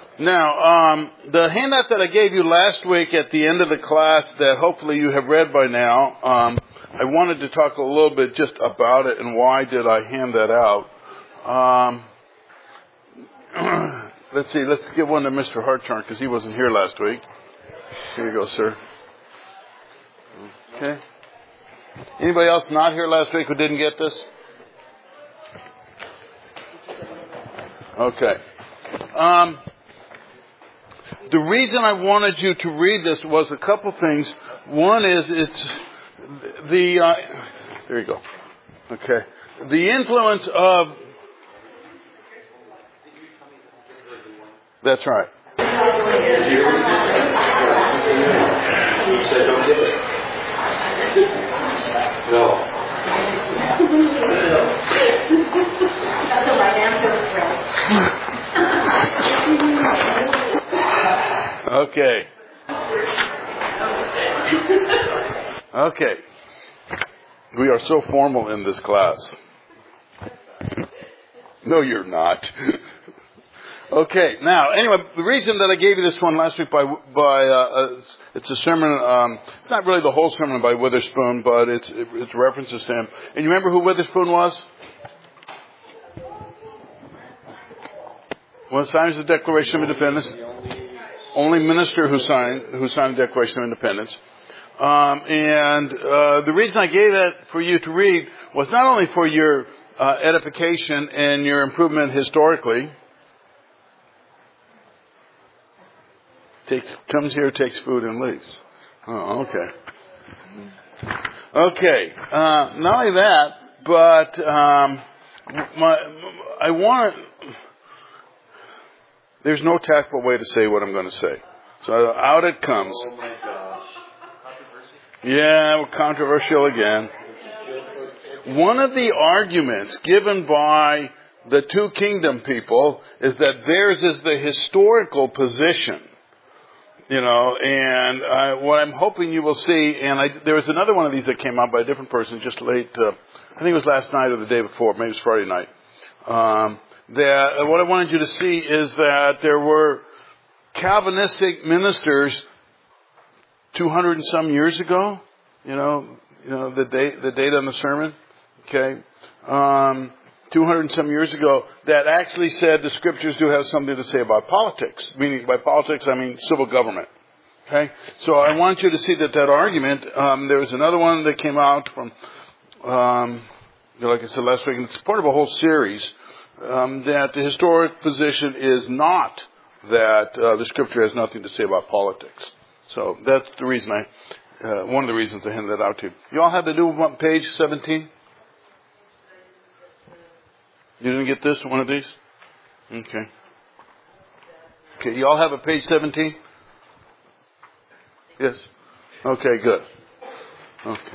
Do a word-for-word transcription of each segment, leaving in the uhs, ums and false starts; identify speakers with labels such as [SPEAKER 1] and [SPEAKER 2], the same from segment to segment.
[SPEAKER 1] Now, um, the handout that I gave you last week at the end of the class that hopefully you have read by now, um, I wanted to talk a little bit just about it and why did I hand that out. Um, let's see, let's give one to Mister Hartshorn because he wasn't here last week. Here you go, sir. Okay. Anybody else not here last week who didn't get this? Okay. Um, the reason I wanted you to read this was a couple things. One is it's the, uh, there you go. Okay. The influence of, that's right.
[SPEAKER 2] You said don't give it. No. That's the right answer.
[SPEAKER 1] Okay. Okay. We are so formal in this class. No, you're not. Okay. Now, anyway, the reason that I gave you this one last week by by uh, uh, it's a sermon. Um, it's not really the whole sermon by Witherspoon, but it's it, it's references to him. And you remember who Witherspoon was? Well, signs the Declaration of Independence. Only minister who signed who signed the Declaration of Independence. Um, and uh, the reason I gave that for you to read was not only for your uh, edification and your improvement historically. Takes comes here, takes food, and leaves. Oh, okay. Okay. Uh, not only that, but um, my I want. There's no tactful way to say what I'm going to say. So out it comes.
[SPEAKER 2] Oh my gosh.
[SPEAKER 1] Yeah, we're controversial again. One of the arguments given by the two kingdom people is that theirs is the historical position. You know, and uh, what I'm hoping you will see, and I, there was another one of these that came out by a different person just late, uh, I think it was last night or the day before, maybe it was Friday night. Um, that uh, what I wanted you to see is that there were Calvinistic ministers two hundred and some years ago. You know, you know the date, the date on the sermon. Okay, um, two hundred and some years ago that actually said the scriptures do have something to say about politics. Meaning by politics, I mean civil government. Okay, so I want you to see that that argument. Um, there was another one that came out from, um, like I said last week, and it's part of a whole series. Um, that the historic position is not that uh, the scripture has nothing to say about politics. So that's the reason I, uh, one of the reasons I handed that out to you. You all have the new one, page seventeen? You didn't get this, one of these? Okay. Okay, you all have a page seventeen? Yes? Okay, good. Okay.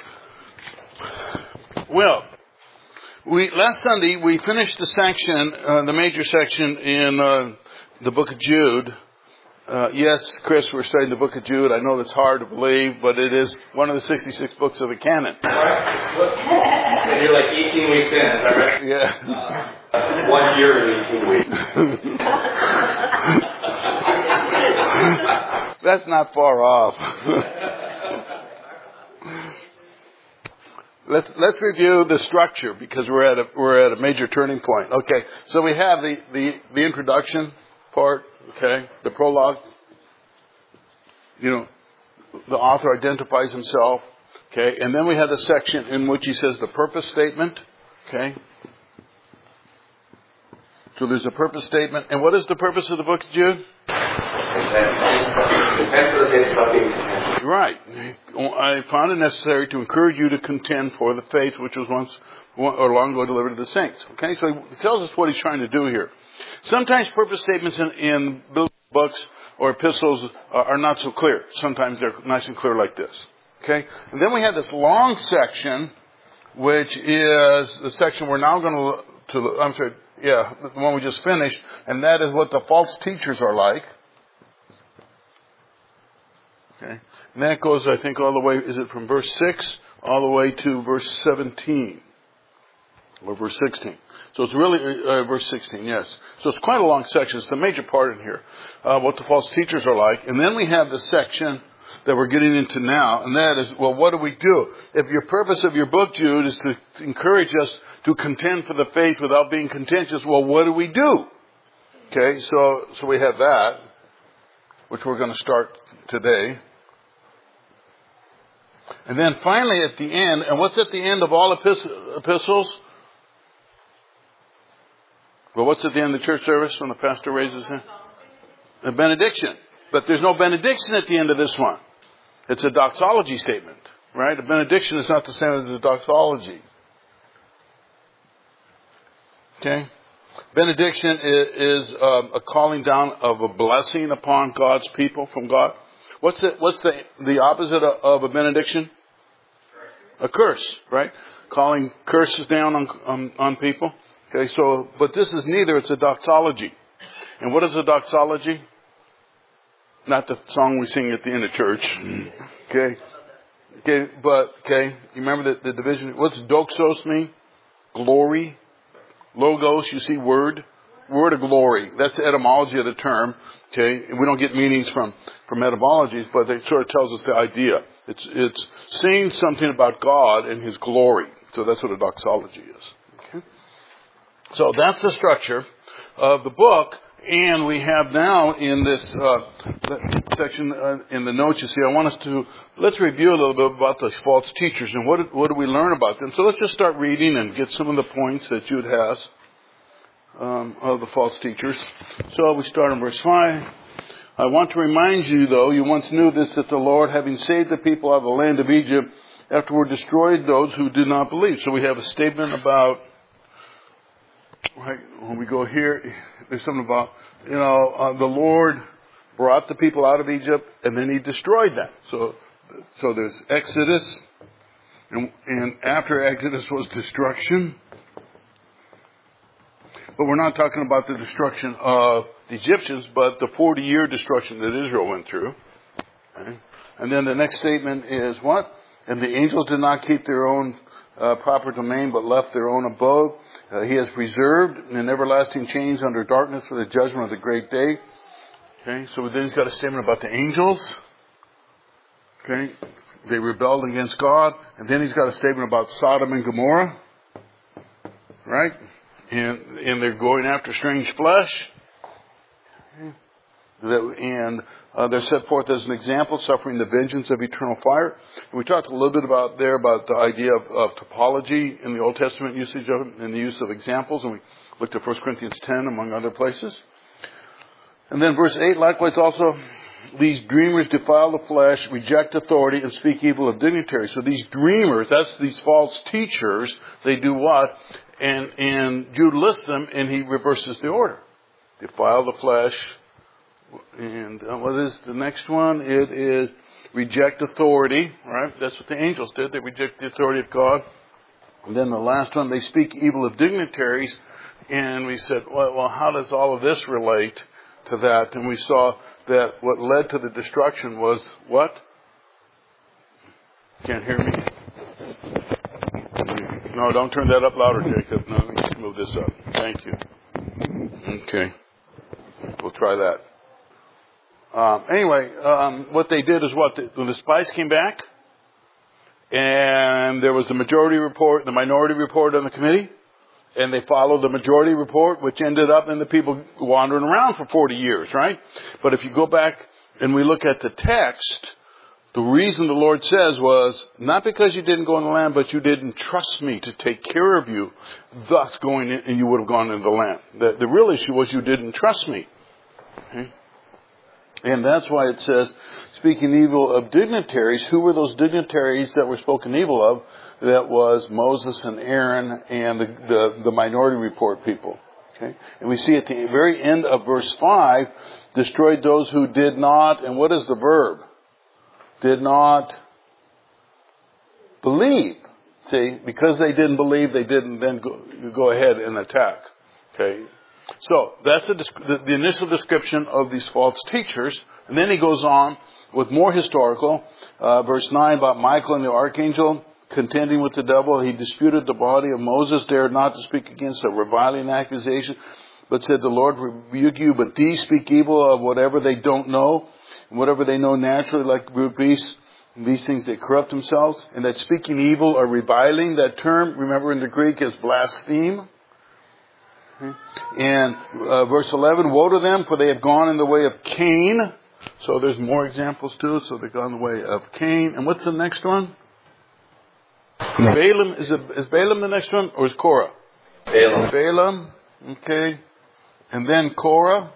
[SPEAKER 1] Well, We last Sunday we finished the section, uh, the major section in uh, the book of Jude. Uh, yes, Chris, we're studying the book of Jude. I know that's hard to believe, but it is one of the sixty-six books of the canon.
[SPEAKER 2] And you're like eighteen weeks in, is that right?
[SPEAKER 1] Yeah.
[SPEAKER 2] Uh, one year and eighteen weeks.
[SPEAKER 1] That's not far off. Let's let's review the structure because we're at a we're at a major turning point. Okay, so we have the, the, the introduction part. Okay, the prologue. You know, the author identifies himself. Okay, and then we have the section in which he says the purpose statement. Okay, so there's a purpose statement, and what is the purpose of the book of Jude? Right. I found it necessary to encourage you to contend for the faith which was once or long ago delivered to the saints. Okay, so he tells us what he's trying to do here. Sometimes purpose statements in, in books or epistles are not so clear. Sometimes they're nice and clear like this. Okay, and then we have this long section, which is the section we're now going to. to I'm sorry, yeah, the one we just finished, and that is what the false teachers are like. Okay. And that goes, I think, all the way, is it from verse six all the way to verse seventeen? Or verse sixteen. So it's really, uh, verse sixteen, yes. So it's quite a long section. It's the major part in here. Uh, what the false teachers are like. And then we have the section that we're getting into now. And that is, well, what do we do? If your purpose of your book, Jude, is to encourage us to contend for the faith without being contentious, well, what do we do? Okay, so, so we have that, which we're going to start today. And then finally at the end, and what's at the end of all epistles? Well, what's at the end of the church service when the pastor raises his hand? A benediction. But there's no benediction at the end of this one. It's a doxology statement, right? A benediction is not the same as a doxology. Okay? Benediction is, is um, a calling down of a blessing upon God's people from God. What's the, what's the, the opposite of, of a benediction? A curse, right? Calling curses down on, on, on people. Okay, so, but this is neither. It's a doxology. And what is a doxology? Not the song we sing at the end of church. Okay. Okay, but, okay, you remember the, the division? What's doxos mean? Glory. Logos, you see word. Word of glory. That's the etymology of the term. Okay. And we don't get meanings from, from etymologies, but it sort of tells us the idea. It's, it's saying something about God and His glory. So that's what a doxology is. Okay. So that's the structure of the book. And we have now in this uh, section uh, in the notes, you see, I want us to, let's review a little bit about the false teachers and what, what do we learn about them. So let's just start reading and get some of the points that Jude has um, of the false teachers. So we start in verse five. I want to remind you, though, you once knew this, that the Lord, having saved the people out of the land of Egypt, afterward destroyed those who did not believe. So we have a statement about, right, when we go here, there's something about, you know, uh, the Lord brought the people out of Egypt and then He destroyed them. So, so there's Exodus, and, and after Exodus was destruction. But we're not talking about the destruction of the Egyptians, but the forty-year destruction that Israel went through. Okay? And then the next statement is what? And the angels did not keep their own uh, proper domain, but left their own abode. Uh, he has preserved an everlasting change under darkness for the judgment of the great day. Okay, so then he's got a statement about the angels. Okay, they rebelled against God. And then he's got a statement about Sodom and Gomorrah. Right? And, and they're going after strange flesh. Okay. That, and uh, they're set forth as an example, suffering the vengeance of eternal fire. And we talked a little bit about there about the idea of, of topology in the Old Testament usage of it and the use of examples. And we looked at First Corinthians ten among other places. And then verse eight, likewise also, these dreamers defile the flesh, reject authority, and speak evil of dignitaries. So these dreamers, that's these false teachers, they do what? And, and Jude lists them, and he reverses the order. Defile the flesh. And uh, what is the next one? It is reject authority, right? That's what the angels did. They reject the authority of God. And then the last one, they speak evil of dignitaries. And we said, well, well how does all of this relate to that? And we saw that what led to the destruction was what? Can't hear me? No, don't turn that up louder, Jacob. No, let me just move this up. Thank you. Okay. We'll try that. Um, anyway, um, what they did is what? When the spies came back, and there was the majority report, the minority report on the committee, and they followed the majority report, which ended up in the people wandering around for forty years, right? But if you go back and we look at the text, the reason the Lord says was, not because you didn't go in the land, but you didn't trust me to take care of you, thus going in, and you would have gone into the land. The, the real issue was you didn't trust me. Okay? And that's why it says, speaking evil of dignitaries. Who were those dignitaries that were spoken evil of? That was Moses and Aaron and the, the, the minority report people. Okay? And we see at the very end of verse five, destroyed those who did not, and what is the verb? Did not believe. See, because they didn't believe, they didn't then go, go ahead and attack. Okay? So, that's a, the, the initial description of these false teachers. And then he goes on with more historical. Uh, verse nine about Michael and the archangel. contending with the devil. He disputed the body of Moses, dared not to speak against a reviling accusation, but said, the Lord rebuke you, but these speak evil of whatever they don't know, and whatever they know naturally, like the brute beasts. These things they corrupt themselves. And that speaking evil or reviling, that term, remember in the Greek, is blaspheme. And uh, verse eleven, woe to them, for they have gone in the way of Cain. So there's more examples too. So they've gone the way of Cain. And what's the next one? No. Balaam, is, it, is Balaam the next one, or is Korah?
[SPEAKER 2] Balaam.
[SPEAKER 1] Balaam, okay. And then Korah.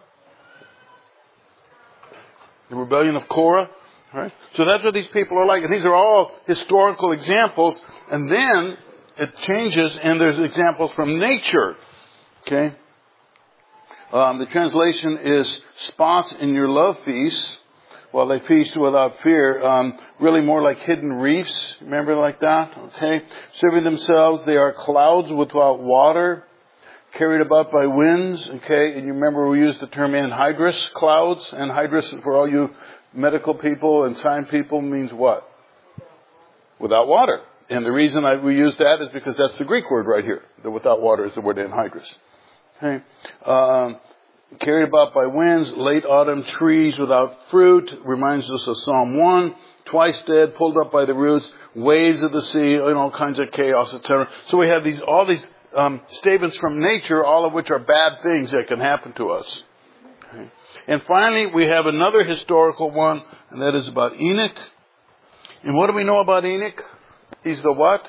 [SPEAKER 1] The rebellion of Korah. Right? So that's what these people are like. And these are all historical examples. And then it changes and there's examples from nature. Okay? Um, the translation is spots in your love feasts while they feast without fear. Um, really more like hidden reefs. Remember like that? Okay? Serving themselves. They are clouds without water, carried about by winds. Okay? And you remember we used the term anhydrous clouds. Anhydrous, for all you medical people and sign people, means what? Without water. And the reason I, we use that is because that's the Greek word right here. The without water is the word anhydrous. Okay. Um, carried about by winds, late autumn trees without fruit, reminds us of Psalm one. Twice dead, pulled up by the roots, waves of the sea, and all kinds of chaos, et cetera. So we have these, all these um, statements from nature, all of which are bad things that can happen to us. Okay. And finally, we have another historical one, and that is about Enoch. And what do we know about Enoch? He's the what?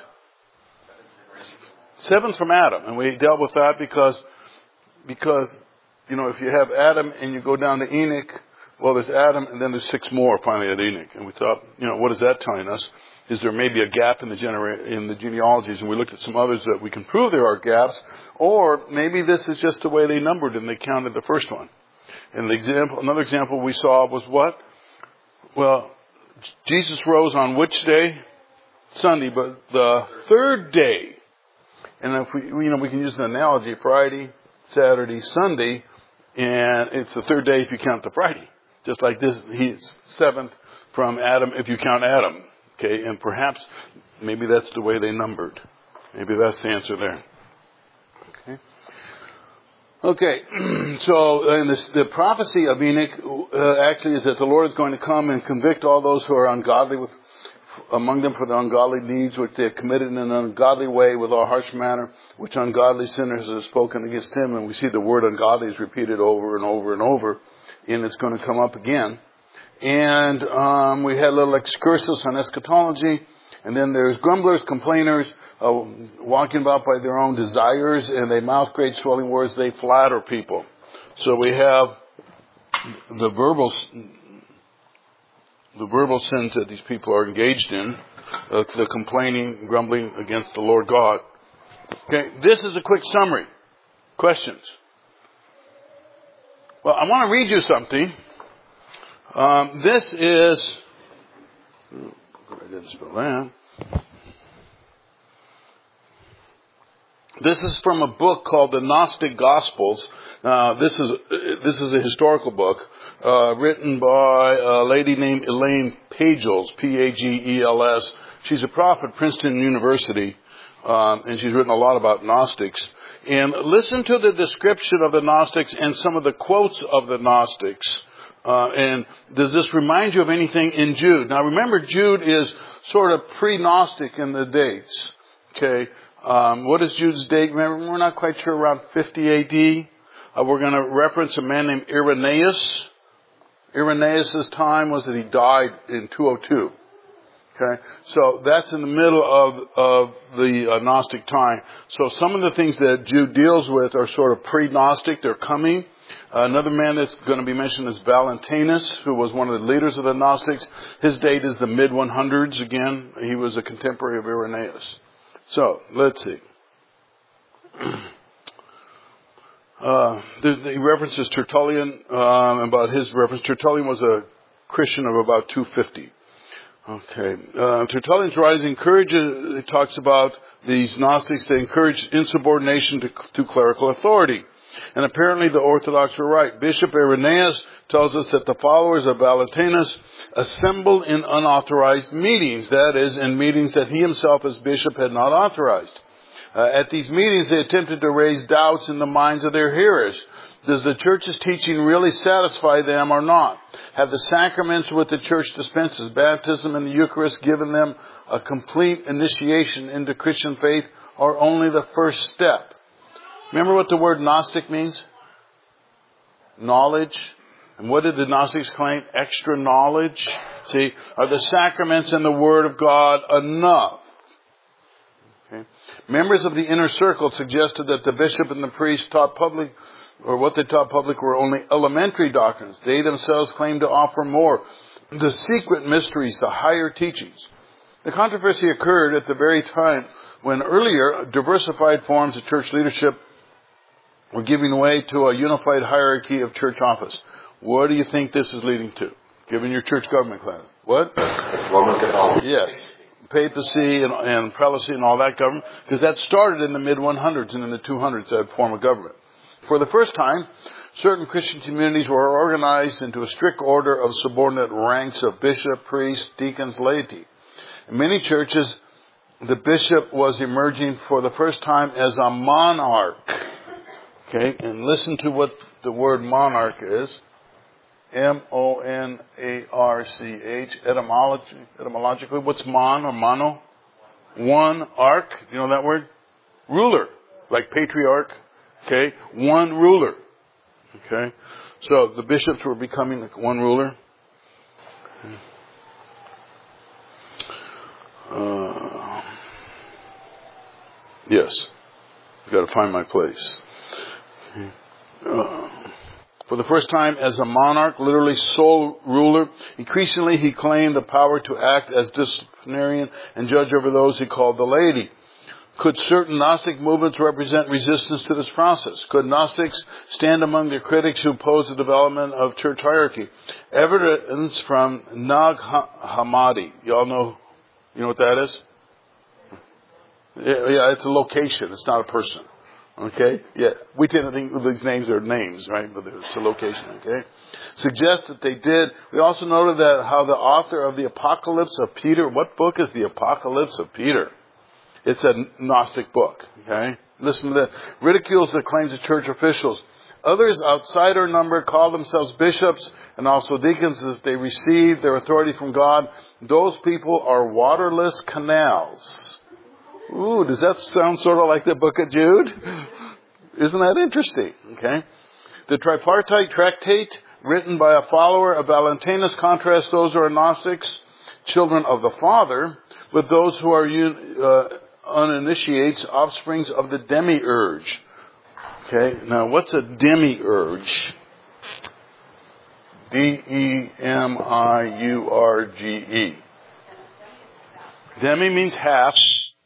[SPEAKER 1] Seventh from Adam. And we dealt with that because, because, you know, if you have Adam and you go down to Enoch, well, there's Adam and then there's six more finally at Enoch. And we thought, you know, what is that telling us? Is there maybe a gap in the genera- in the genealogies? And we looked at some others that we can prove there are gaps. Or maybe this is just the way they numbered and they counted the first one. And the example, another example we saw was what? Well, Jesus rose on which day? Sunday, but the third day. And if we, you know, we can use an analogy, Friday, Saturday, Sunday, and it's the third day if you count the Friday. Just like this, he's seventh from Adam if you count Adam. Okay, and perhaps, maybe that's the way they numbered. Maybe that's the answer there. Okay. Okay, so and this, the prophecy of Enoch uh, actually is that the Lord is going to come and convict all those who are ungodly with, among them for the ungodly deeds which they have committed in an ungodly way with all harsh manner, which ungodly sinners have spoken against him. And we see the word ungodly is repeated over and over and over, and it's going to come up again. And um, we had a little excursus on eschatology. And then there's grumblers, complainers, uh, walking about by their own desires, and they mouth great swelling words. They flatter people. So we have the verbal, the verbal sins that these people are engaged in, uh, the complaining, grumbling against the Lord God. Okay, this is a quick summary. Questions? Well, I want to read you something. Um, this is. I didn't spell that. This is from a book called The Gnostic Gospels. Uh, this is this is a historical book uh, written by a lady named Elaine Pagels, P A G E L S. She's a prof at Princeton University, um, and she's written a lot about Gnostics. And listen to the description of the Gnostics and some of the quotes of the Gnostics. Uh, and does this remind you of anything in Jude? Now remember, Jude is sort of pre-Gnostic in the dates. Okay. Um, what is Jude's date? Remember, we're not quite sure, around fifty A D. Uh, we're going to reference a man named Irenaeus. Irenaeus' time was that he died in two oh two. Okay. So that's in the middle of, of the uh, Gnostic time. So some of the things that Jude deals with are sort of pre-Gnostic. They're coming. Uh, another man that's going to be mentioned is Valentinus, who was one of the leaders of the Gnostics. His date is the mid hundreds. Again, he was a contemporary of Irenaeus. So, let's see. Uh, the, the references Tertullian, um, about his reference. Tertullian was a Christian of about two fifty. Okay. Uh, Tertullian's writing encourages, it talks about these Gnostics, they encourage insubordination to, to clerical authority. And apparently the Orthodox were right. Bishop Irenaeus tells us that the followers of Valentinus assembled in unauthorized meetings, that is, in meetings that he himself as bishop had not authorized. Uh, at these meetings, they attempted to raise doubts in the minds of their hearers. Does the church's teaching really satisfy them or not? Have the sacraments which the church dispenses, baptism and the Eucharist, given them a complete initiation into Christian faith, or only the first step? Remember what the word Gnostic means? Knowledge. And what did the Gnostics claim? Extra knowledge. See, are the sacraments and the Word of God enough? Okay. Members of the inner circle suggested that the bishop and the priest taught public, or what they taught public, were only elementary doctrines. They themselves claimed to offer more. The secret mysteries, the higher teachings. The controversy occurred at the very time when earlier diversified forms of church leadership were giving way to a unified hierarchy of church office. What do you think this is leading to? Given your church government class. What?
[SPEAKER 3] Roman Catholicism.
[SPEAKER 1] Yes. Papacy and, and prelacy and all that government. Because that started in the mid hundreds and in the two hundreds, that form of government. For the first time, certain Christian communities were organized into a strict order of subordinate ranks of bishop, priest, deacons, laity. In many churches, the bishop was emerging for the first time as a monarch. Okay, and listen to what the word monarch is. M O N A R C H, etymology, etymologically. What's mon or mono? One arch. You know that word? Ruler. Like patriarch. Okay. One ruler. Okay. So the bishops were becoming like one ruler. Uh, yes. I've got to find my place. Okay. Uh, For the first time as a monarch, literally sole ruler, increasingly he claimed the power to act as disciplinarian and judge over those he called the laity. Could certain Gnostic movements represent resistance to this process? Could Gnostics stand among the critics who oppose the development of church hierarchy? Evidence from Nag Hammadi. You all know, you know what that is? Yeah, yeah, it's a location. It's not a person. Okay? Yeah. We tend to think these names are names, right? But it's a location, okay? Suggests that they did. We also noted that how the author of the Apocalypse of Peter, what book is the Apocalypse of Peter? It's a Gnostic book, okay? Listen to that. Ridicules the claims of church officials. Others outside our number call themselves bishops and also deacons as they receive their authority from God. Those people are waterless canals. Ooh, does that sound sort of like the book of Jude? Isn't that interesting? Okay. The tripartite tractate written by a follower of Valentinus contrasts those who are Gnostics, children of the Father, with those who are uh, uninitiates, offsprings of the demiurge. Okay. Now, what's a demiurge? D E M I U R G E. Demi means half.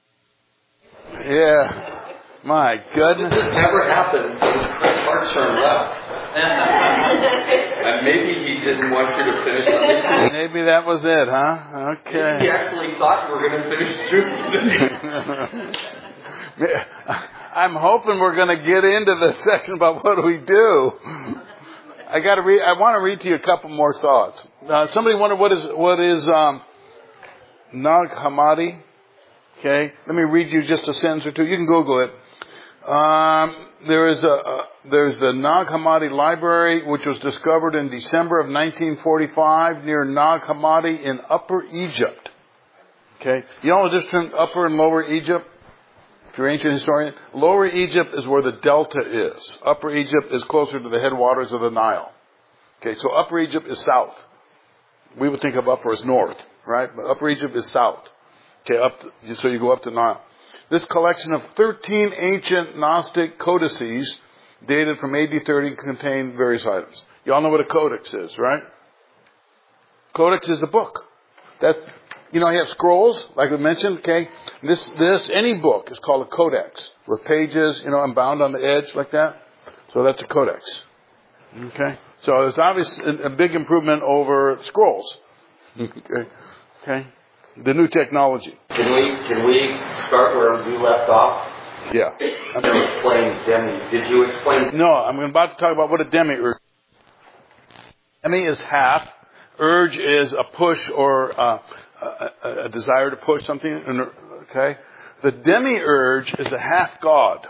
[SPEAKER 1] Yeah. My goodness.
[SPEAKER 3] This never happened until Mark turned left. And maybe he didn't want you to finish something.
[SPEAKER 1] Maybe that was it, huh? Okay.
[SPEAKER 3] He actually thought you were going to finish too.
[SPEAKER 1] I'm hoping we're going to get into the section about what do we do. I got to read. I want to read to you a couple more thoughts. Uh, somebody wondered what is what is um, Nag Hammadi. Okay, let me read you just a sentence or two. You can Google it. Um, there is a, a there's the Nag Hammadi Library, which was discovered in December of nineteen forty-five near Nag Hammadi in Upper Egypt. Okay, you know the difference between Upper and Lower Egypt? If you're an ancient historian, Lower Egypt is where the delta is. Upper Egypt is closer to the headwaters of the Nile. Okay, so Upper Egypt is south. We would think of Upper as north, right? But Upper Egypt is south. Okay, up to, so you go up to Nile. This collection of thirteen ancient Gnostic codices dated from A D thirty contain various items. You all know what a codex is, right? Codex is a book. That's, you know, you have scrolls, like we mentioned, okay? This, this, any book is called a codex, with pages, you know, and bound on the edge like that. So that's a codex. Okay? So it's obviously a big improvement over scrolls. Okay? Okay? The new technology.
[SPEAKER 3] Can we, can we start where we left off?
[SPEAKER 1] Yeah.
[SPEAKER 3] I'm going to explain demi. Did you explain?
[SPEAKER 1] No, I'm about to talk about what a demiurge is. Demi is half. Urge is a push or a, a, a desire to push something. Okay? The demiurge is a half god.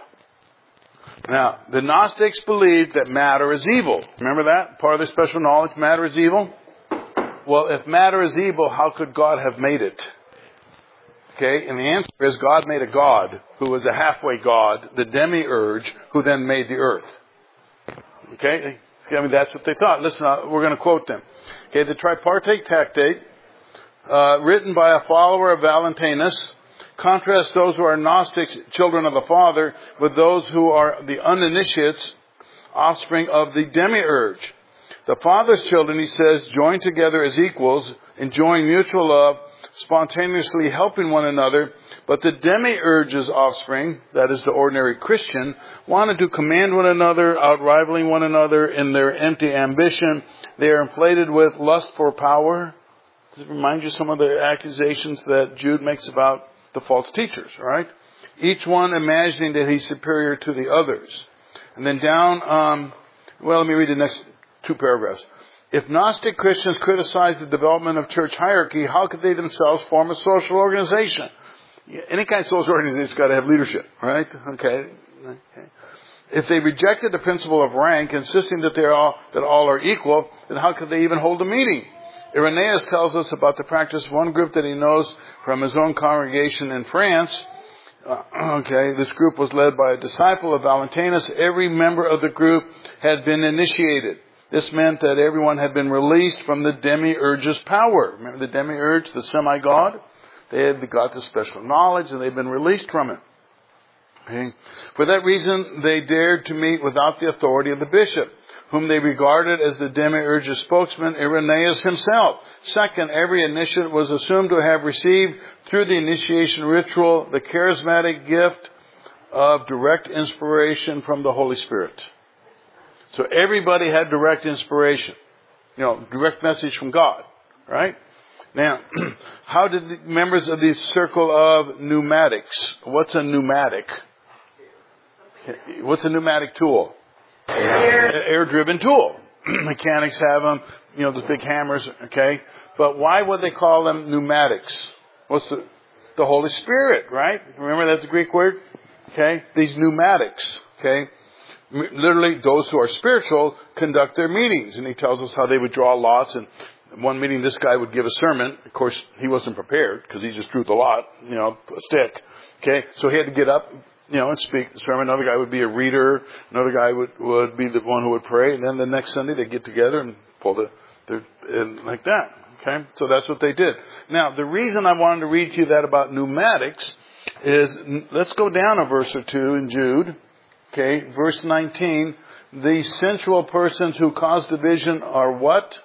[SPEAKER 1] Now, the Gnostics believed that matter is evil. Remember that? Part of their special knowledge, matter is evil? Well, if matter is evil, how could God have made it? Okay, and the answer is God made a God who was a halfway God, the demiurge, who then made the earth. Okay? I mean, that's what they thought. Listen, we're going to quote them. Okay, the Tripartite Tractate, uh, written by a follower of Valentinus, contrasts those who are Gnostics, children of the Father, with those who are the uninitiates, offspring of the demiurge. The Father's children, he says, join together as equals, enjoying mutual love, spontaneously helping one another. But the demiurge's offspring, that is the ordinary Christian, wanted to command one another, outrivaling one another in their empty ambition. They are inflated with lust for power. Does it remind you some of the accusations that Jude makes about the false teachers, all right? Each one imagining that he's superior to the others. And then down, um, well, let me read the next two paragraphs. If Gnostic Christians criticize the development of church hierarchy, how could they themselves form a social organization? Any kind of social organization's got to have leadership, right? Okay. Okay. If they rejected the principle of rank, insisting that they are all, that all are equal, then how could they even hold a meeting? Irenaeus tells us about the practice of one group that he knows from his own congregation in France. Uh, okay, this group was led by a disciple of Valentinus. Every member of the group had been initiated. This meant that everyone had been released from the demiurge's power. Remember the demiurge, the semi-god? They had got the special knowledge and they'd been released from it. Okay. For that reason, they dared to meet without the authority of the bishop, whom they regarded as the demiurge's spokesman, Irenaeus himself. Second, every initiate was assumed to have received, through the initiation ritual, the charismatic gift of direct inspiration from the Holy Spirit. So everybody had direct inspiration. You know, direct message from God. Right? Now, how did the members of the circle of pneumatics, what's a pneumatic? What's a pneumatic tool? Air. Air-driven tool. Mechanics have them, you know, the big hammers, okay? But why would they call them pneumatics? What's the, the Holy Spirit, right? Remember that's the Greek word? Okay? These pneumatics, okay? Literally, those who are spiritual conduct their meetings. And he tells us how they would draw lots. And one meeting, this guy would give a sermon. Of course, he wasn't prepared because he just drew the lot, you know, a stick. Okay? So he had to get up, you know, and speak the sermon. Another guy would be a reader. Another guy would, would be the one who would pray. And then the next Sunday they'd get together and pull the, the and like that. Okay? So that's what they did. Now, the reason I wanted to read to you that about pneumatics is, let's go down a verse or two in Jude. Okay? Verse nineteen. These sensual persons who cause division are what?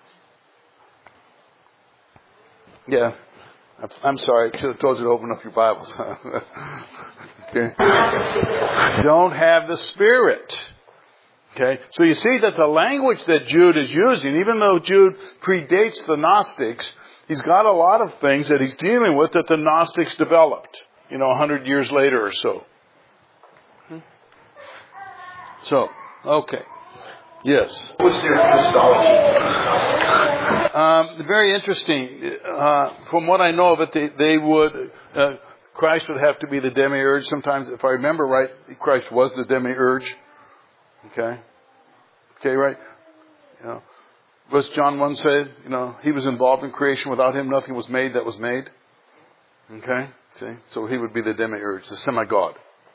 [SPEAKER 1] Yeah. I'm sorry. I should have told you to open up your Bibles. Okay. Don't have the Spirit. Okay. So you see that the language that Jude is using, even though Jude predates the Gnostics, he's got a lot of things that he's dealing with that the Gnostics developed, you know, a hundred years later or so. So, okay. Yes.
[SPEAKER 3] What's their Christology?
[SPEAKER 1] Um, very interesting. Uh, from what I know of it, they, they would, uh, Christ would have to be the demiurge. Sometimes, if I remember right, Christ was the demiurge. Okay. Okay, right? You know, verse John one said, you know, he was involved in creation. Without him, nothing was made that was made. Okay. See? So he would be the demiurge, the semi-god.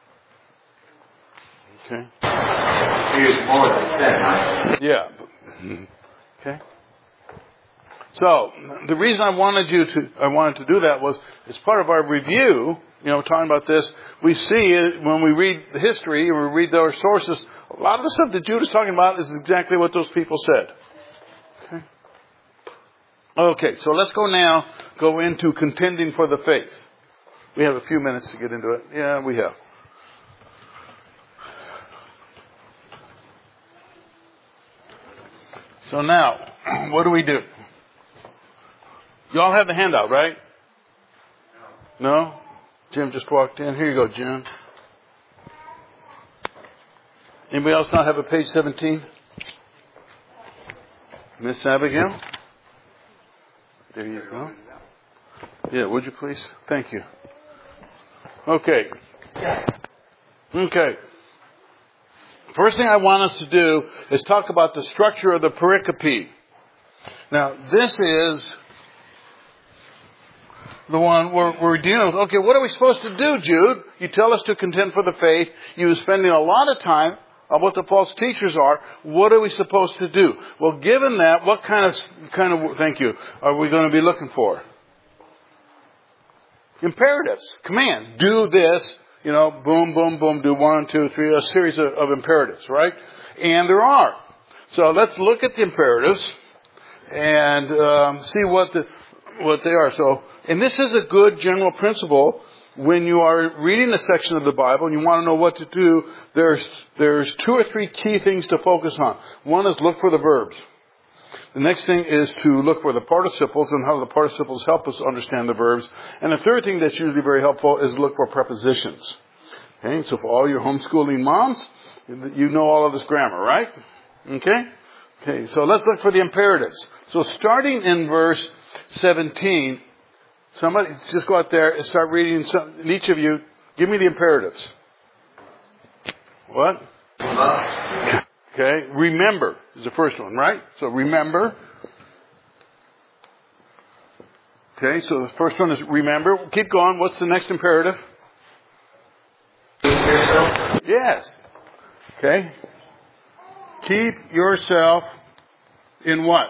[SPEAKER 1] Okay.
[SPEAKER 3] He is more than ten, right?
[SPEAKER 1] Yeah. Okay. So the reason I wanted you to, I wanted to do that was, as part of our review, you know, talking about this, we see it when we read the history and we read our sources. A lot of the stuff that Jude is talking about is exactly what those people said. Okay. Okay. So let's go now, go into contending for the faith. We have a few minutes to get into it. Yeah, we have. So now, what do we do? You all have the handout, right? No? Jim just walked in. Here you go, Jim. Anybody else not have a page seventeen? Miss Abigail? There you go. Yeah, would you please? Thank you. Okay. Okay. First thing I want us to do is talk about the structure of the pericope. Now, this is the one we're, we're dealing with. Okay, what are we supposed to do, Jude? You tell us to contend for the faith. You're spending a lot of time on what the false teachers are. What are we supposed to do? Well, given that, what kind of, kind of, thank you, are we going to be looking for? Imperatives. Command. Do this. You know, boom, boom, boom, do one, two, three, a series of, of imperatives, right? And there are. So let's look at the imperatives and um, see what the what they are. So, and this is a good general principle when you are reading a section of the Bible and you want to know what to do. There's there's two or three key things to focus on. One is look for the verbs. The next thing is to look for the participles and how the participles help us understand the verbs. And the third thing that's usually very helpful is look for prepositions. Okay, so for all your homeschooling moms, you know all of this grammar, right? Okay? Okay, so let's look for the imperatives. So starting in verse seventeen, somebody just go out there and start reading. Some, and each of you, give me the imperatives. What? Okay, remember is the first one, right? So remember. Okay, so the first one is remember. Keep going. What's the next imperative? Yes. Okay. Keep yourself in what?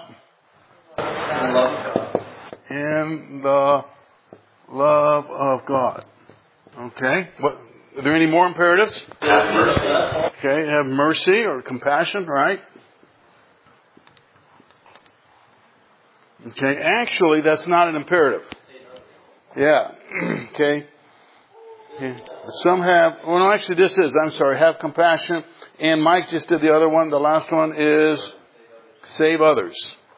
[SPEAKER 1] In the love of God. Okay. What? Are there any more imperatives?
[SPEAKER 2] Have mercy.
[SPEAKER 1] Okay, have mercy or compassion, right? Okay, actually that's not an imperative. Yeah. Okay. Yeah. Some have, well no, actually this is, I'm sorry, have compassion. And Mike just did the other one. The last one is save others.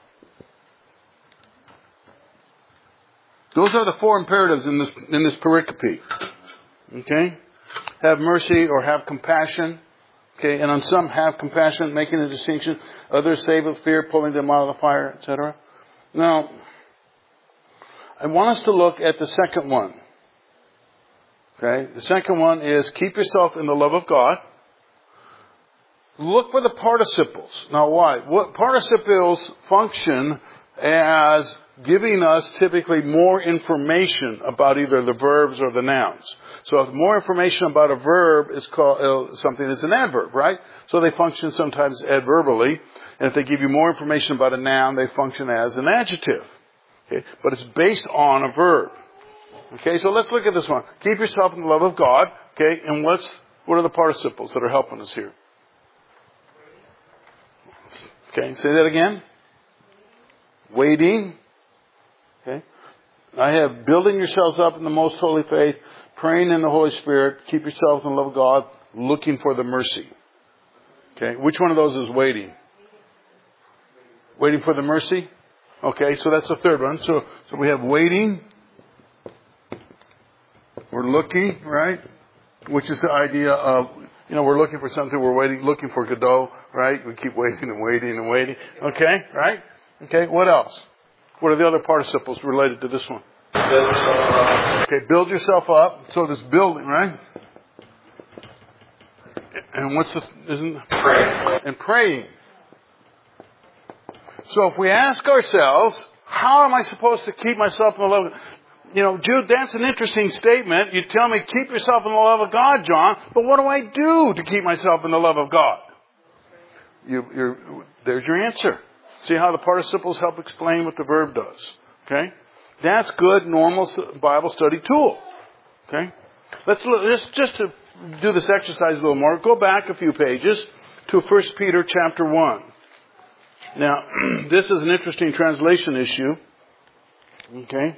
[SPEAKER 1] Those are the four imperatives in this, in this pericope. Okay? Have mercy or have compassion. Okay, and on some have compassion, making a distinction. Others save with fear, pulling them out of the fire, et cetera. Now, I want us to look at the second one. Okay, the second one is keep yourself in the love of God. Look for the participles. Now why? What participles function as giving us typically more information about either the verbs or the nouns. So if more information about a verb is called uh, something is an adverb, right? So they function sometimes adverbally. And if they give you more information about a noun, they function as an adjective. Okay? But it's based on a verb. Okay, so let's look at this one. Keep yourself in the love of God. Okay, and what's what are the participles that are helping us here? Okay, say that again. Waiting. Okay. I have building yourselves up in the most holy faith, praying in the Holy Spirit, keep yourselves in the love of God, looking for the mercy. Okay. Which one of those is waiting? Waiting for the mercy? Okay, so that's the third one. So so we have waiting. We're looking, right? Which is the idea of, you know, we're looking for something, we're waiting, looking for Godot, right? We keep waiting and waiting and waiting. Okay, right? Okay, what else? What are the other participles related to this one?
[SPEAKER 2] Build yourself up.
[SPEAKER 1] Okay, build yourself up. So this building, right? And what's the, isn't?
[SPEAKER 2] Pray.
[SPEAKER 1] And praying. So if we ask ourselves, how am I supposed to keep myself in the love of God? You know, Jude, that's an interesting statement. You tell me, keep yourself in the love of God, John. But what do I do to keep myself in the love of God? You, you're, there's your answer. See how the participles help explain what the verb does. Okay? That's good, normal Bible study tool. Okay? Let's look, just, just to do this exercise a little more, go back a few pages to First Peter chapter one. Now, this is an interesting translation issue. Okay?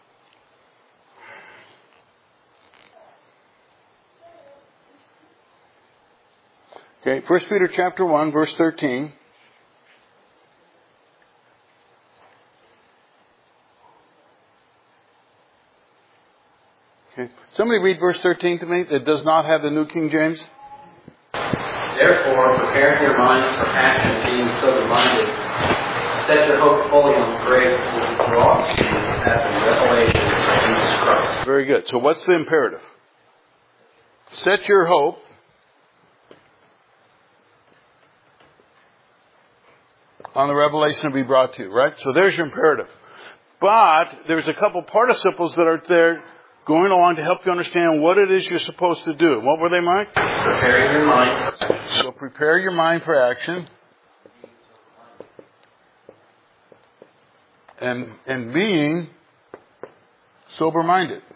[SPEAKER 1] Okay, First Peter chapter one, verse thirteen. Okay. Somebody read verse thirteen to me that does not have the New King James.
[SPEAKER 2] It Therefore, prepare your minds for action, being sober-minded. Set your hope fully on the grace that will be brought to you at the revelation of Jesus Christ.
[SPEAKER 1] Very good. So what's the imperative? Set your hope on the revelation to be brought to you, right? So there's your imperative. But there's a couple participles that are there going along to help you understand what it is you're supposed to do. What were they, Mike?
[SPEAKER 2] Preparing your mind.
[SPEAKER 1] So prepare your mind for action. And, and being sober-minded.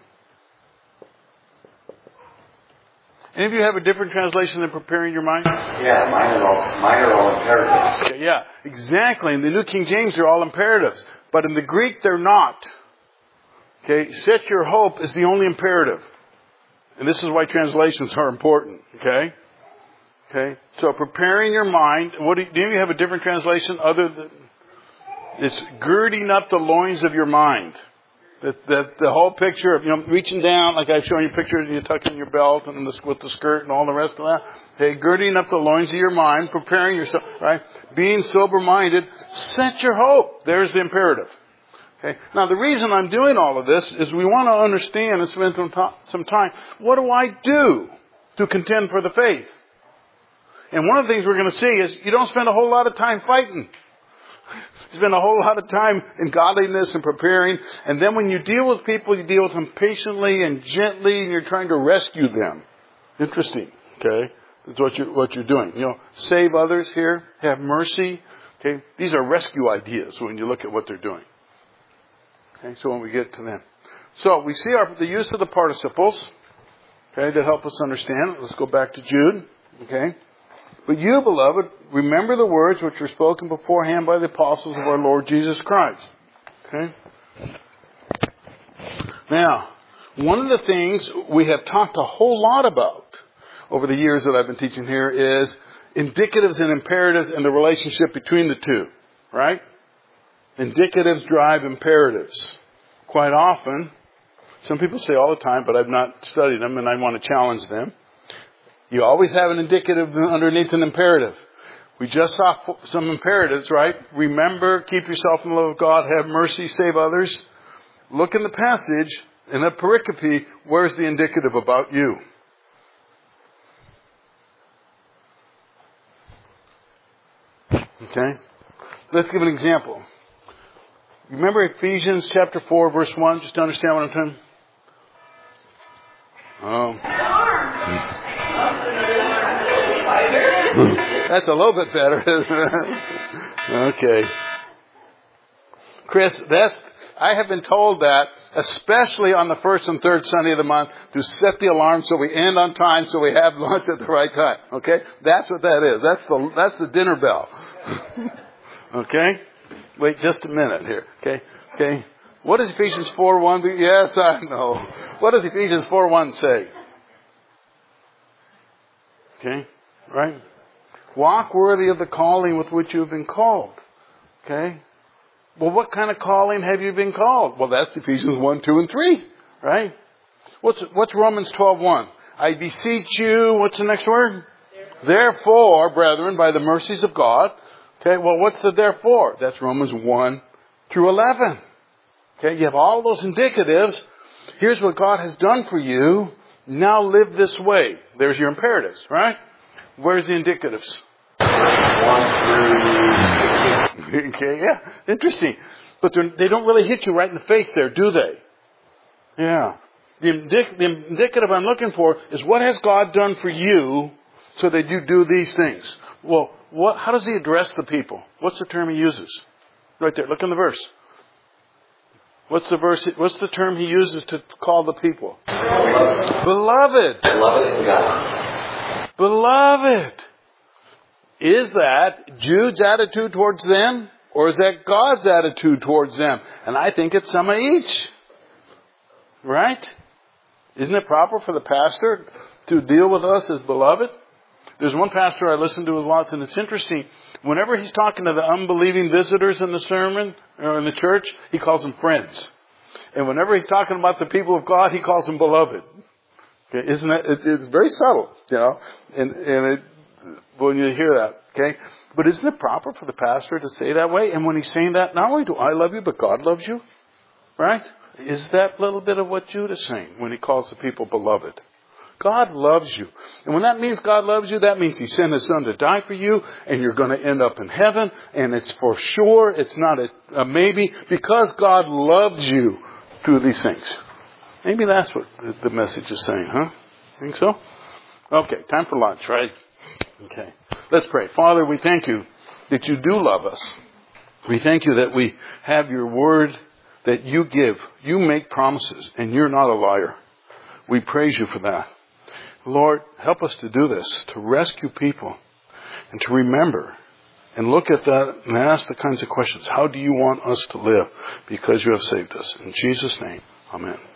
[SPEAKER 1] Any of you have a different translation than preparing your mind?
[SPEAKER 3] Yeah, mine are all, mine are all imperatives.
[SPEAKER 1] Okay, yeah, exactly. In the New King James, they're all imperatives. But in the Greek, they're not. Okay, set your hope is the only imperative. And this is why translations are important. Okay? Okay, so preparing your mind. What do you, do you have a different translation other than... It's girding up the loins of your mind. That, that the whole picture of, you know, reaching down, like I've shown you pictures, and you tuck in your belt and the, with the skirt and all the rest of that. Okay, girding up the loins of your mind, preparing yourself, right? Being sober-minded, set your hope. There's the imperative. Okay. Now the reason I'm doing all of this is we want to understand and spend some, to- some time. What do I do to contend for the faith? And one of the things we're going to see is you don't spend a whole lot of time fighting. Spend a whole lot of time in godliness and preparing. And then when you deal with people, you deal with them patiently and gently, and you're trying to rescue them. Interesting. Okay? That's what you're, what you're doing. You know, save others here. Have mercy. Okay? These are rescue ideas when you look at what they're doing. Okay? So when we get to them. So we see our, the use of the participles. Okay? That help us understand. Let's go back to Jude. Okay? But you, beloved, remember the words which were spoken beforehand by the apostles of our Lord Jesus Christ. Okay? Now, one of the things we have talked a whole lot about over the years that I've been teaching here is indicatives and imperatives and the relationship between the two. Right? Indicatives drive imperatives. Quite often, some people say all the time, but I've not studied them and I want to challenge them. You always have an indicative underneath an imperative. We just saw some imperatives, right? Remember, keep yourself in the love of God, have mercy, save others. Look in the passage, in the pericope, where's the indicative about you? Okay? Let's give an example. Remember Ephesians chapter four, verse one, just to understand what I'm telling you? Oh. That's a little bit better. Okay. Chris, that's, I have been told that, especially on the first and third Sunday of the month, to set the alarm so we end on time so we have lunch at the right time. Okay? That's what that is. That's the, that's the dinner bell. Okay? Wait just a minute here. Okay? Okay? What does Ephesians four one be? Yes, I know. What does Ephesians four one say? Okay? Right? Walk worthy of the calling with which you have been called. Okay? Well, what kind of calling have you been called? Well, that's Ephesians one, two, and three. Right? What's, what's Romans twelve one? I beseech you, what's the next word? Therefore. Therefore, brethren, by the mercies of God. Okay, well, what's the therefore? That's Romans one through eleven. Okay, you have all those indicatives. Here's what God has done for you. Now live this way. There's your imperatives, right? Where's the indicatives? Okay, yeah, interesting. But they don't really hit you right in the face there, do they? Yeah. The, indic- the indicative I'm looking for is what has God done for you so that you do these things? Well, what? How does he address the people? What's the term he uses? Right there, look in the verse. What's the verse? What's the term he uses to call the people? Beloved. Beloved.
[SPEAKER 3] Beloved God.
[SPEAKER 1] Beloved. Is that Jude's attitude towards them? Or is that God's attitude towards them? And I think it's some of each. Right? Isn't it proper for the pastor to deal with us as beloved? There's one pastor I listen to a lot, and it's interesting. Whenever he's talking to the unbelieving visitors in the sermon or in the church, he calls them friends. And whenever he's talking about the people of God, he calls them beloved. Okay, isn't it? It's very subtle, you know. And, and it, when you hear that, okay? But isn't it proper for the pastor to say that way? And when he's saying that, not only do I love you, but God loves you, right? Is that a little bit of what Jude is saying when he calls the people beloved? God loves you. And when that means God loves you, that means He sent His Son to die for you, and you're going to end up in heaven, and it's for sure, it's not a, a maybe, because God loves you through these things. Maybe that's what the message is saying, huh? Think so? Okay, time for lunch, right? Okay. Let's pray. Father, we thank you that you do love us. We thank you that we have your word that you give. You make promises, and you're not a liar. We praise you for that. Lord, help us to do this, to rescue people, and to remember, and look at that and ask the kinds of questions. How do you want us to live? Because you have saved us. In Jesus' name, amen.